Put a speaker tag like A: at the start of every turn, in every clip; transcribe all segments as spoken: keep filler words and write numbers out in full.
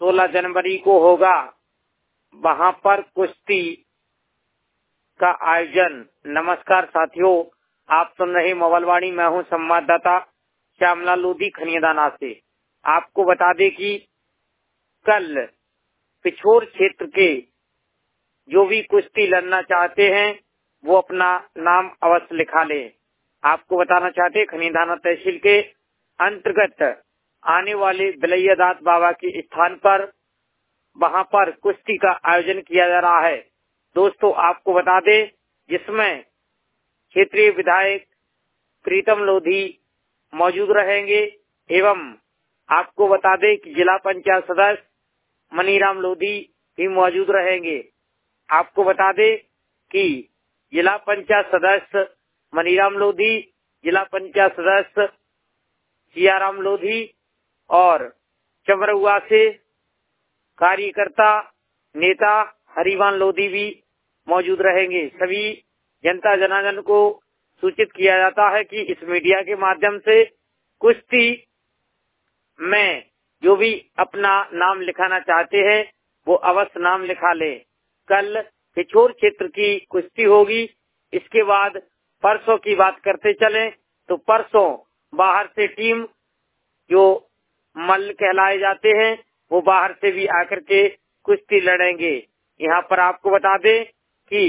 A: सोलह जनवरी को होगा, वहां पर कुश्ती का आयोजन। नमस्कार साथियों, आप सुन रहे मोबाइलवाणी। मैं हूं संवाददाता श्यामलाल लोधी खनियादाना से। आपको बता दें कि कल पिछोर क्षेत्र के जो भी कुश्ती लड़ना चाहते हैं वो अपना नाम अवश्य लिखा लें। आपको बताना चाहते हैं खनियादाना तहसील के अंतर्गत आने वाले बिलैयादास बाबा के स्थान पर वहां पर कुश्ती का आयोजन किया जा रहा है। दोस्तों आपको बता दें, जिसमें क्षेत्रीय विधायक प्रीतम लोधी मौजूद रहेंगे एवं आपको बता दें कि जिला पंचायत सदस्य मनीराम लोधी भी मौजूद रहेंगे। आपको बता दें कि जिला पंचायत सदस्य मनीराम लोधी, जिला पंचायत सदस्य सियाराम लोधी और चमरुआ से कार्यकर्ता नेता हरिवान लोधी भी मौजूद रहेंगे। सभी जनता जनार्दन को सूचित किया जाता है कि इस मीडिया के माध्यम से कुश्ती में जो भी अपना नाम लिखाना चाहते हैं वो अवश्य नाम लिखा ले। कल पिछोर क्षेत्र की कुश्ती होगी। इसके बाद परसों की बात करते चलें तो परसों बाहर से टीम जो मल्ल कहलाए जाते हैं वो बाहर से भी आकर के कुश्ती लड़ेंगे। यहाँ पर आपको बता दें कि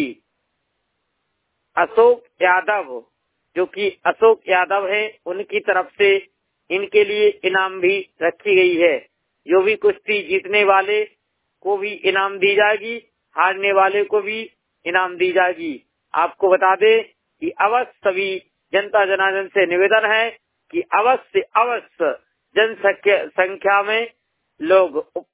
A: अशोक यादव, जो कि अशोक यादव है, उनकी तरफ से इनके लिए इनाम भी रखी गई है। जो भी कुश्ती जीतने वाले को भी इनाम दी जाएगी, हारने वाले को भी इनाम दी जाएगी। आपको बता दें कि अवश्य सभी जनता जनार्दन से निवेदन है कि अवश्य अवश्य जनसंख्या संख्या में लोग